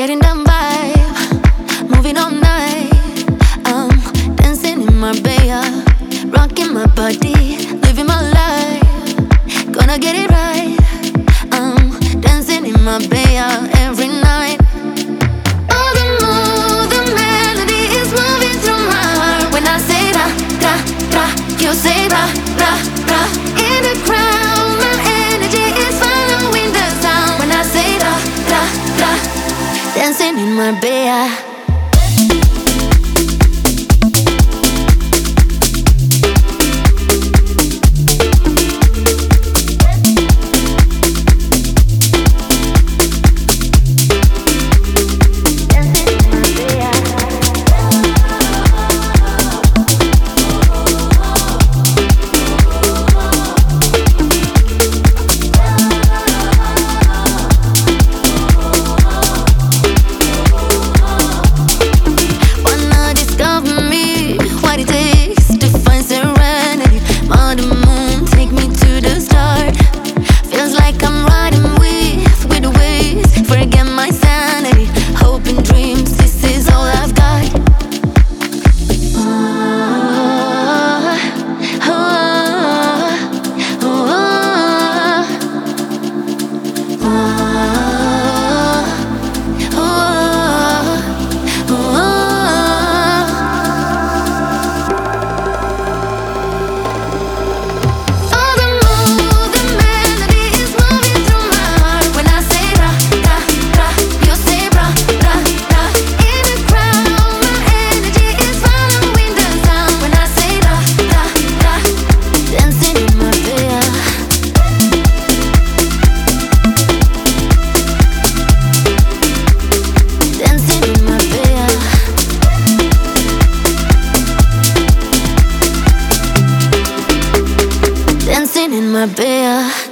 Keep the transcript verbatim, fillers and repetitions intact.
getting down vibe, moving all night. I'm dancing in Marbella, rocking my body, living my life. Gonna get it right. I'm dancing in Marbella every night. Oh, the mood, the melody is moving through my heart. When I say ra, ra, ra, you say ra, ra, ra. In the crowd, my energy is following the sound. When I say ra, ra, ra, dancing in Marbella. In Marbella.